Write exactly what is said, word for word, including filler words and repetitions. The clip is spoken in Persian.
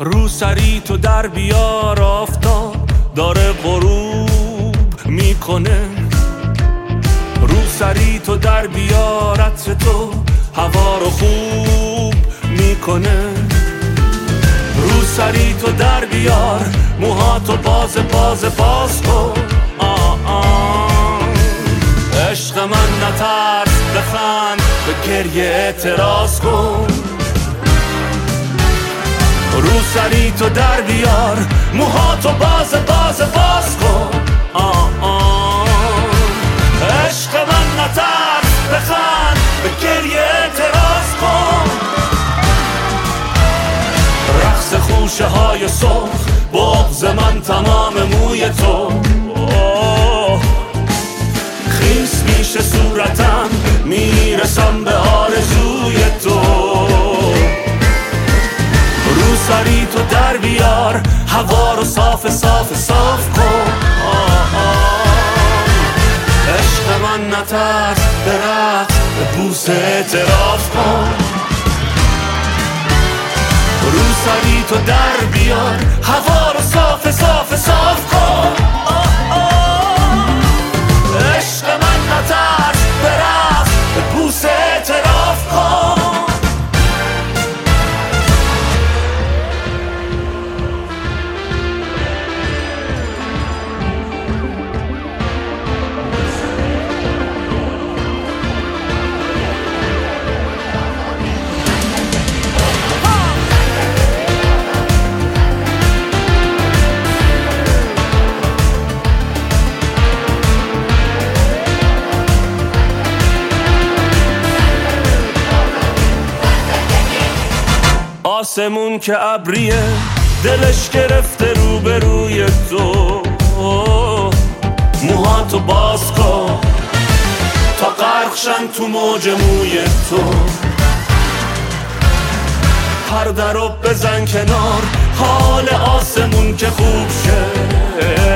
رو سری تو در بیار، آفتاب داره غروب میکنه. رو سری تو در بیار، عطر تو هوا رو خوب میکنه. رو سری تو در بیار، موهاتو باز باز باز کن. آه آه عشق من نترس، بخند، به گریه اعتراض کن. رو سری تو در بیار، موهاتو باز باز باز کن. آه آه عشق من نترس، بخند، به گریه اعتراض کن. رقص خوشه های صبح، بغض من تمام موی تو. خیس میشه صورتم، میرسم به آرزوی تو. رو سری تو در بیار، هوا رو صاف صاف صاف کن. آه آه عشق من نترس، به رقص، به بوس اعتراف کن. رو سری تو در بیار، هوا رو صاف صاف صاف کن. آه آه عشق من نترس، به رقص، به بوس اعتراف کن. آسمون که ابریه، دلش گرفته رو به روی تو. موهاتو باز کن تا غرقشن تو موج موی تو. پرده رو بزن کنار، حال آسمون که خوب شه.